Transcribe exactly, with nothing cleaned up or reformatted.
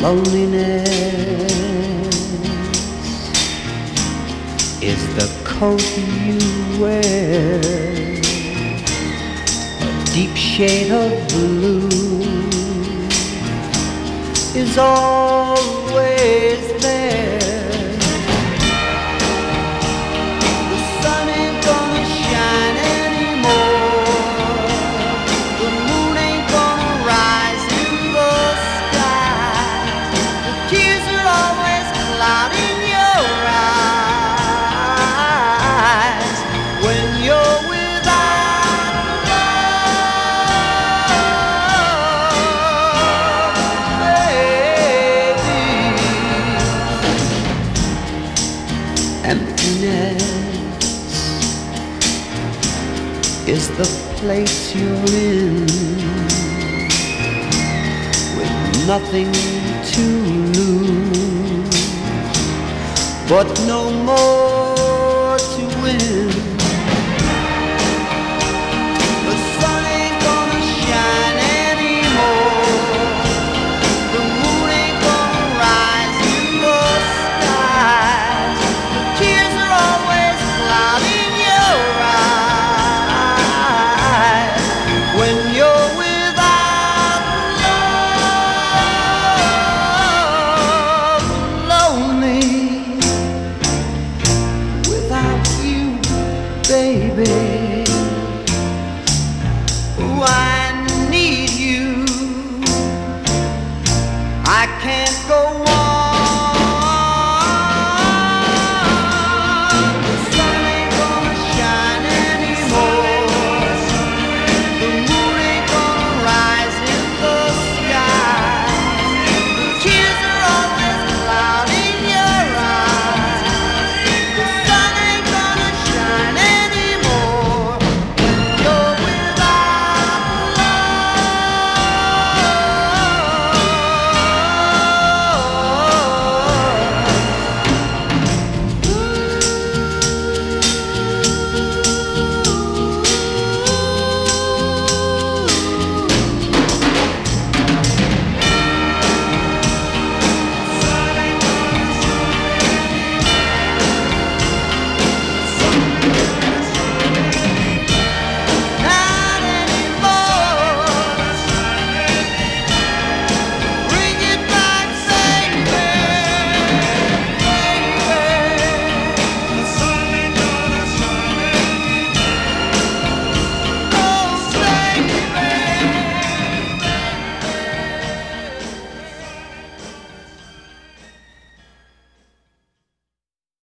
Loneliness is the coat you wear, a deep shade of blue is always there. The sun ain't gonna shine anymore, the moon ain't gonna rise in the sky, the tears are always clouding your eyes when you're without love, baby. Emptiness is the place you're in, with nothing to lose, but no more to win. The sun ain't gonna shine anymore, the moon ain't gonna rise in the sky, the tears are always clouding your eyes when you're without love. Lonely without you, baby.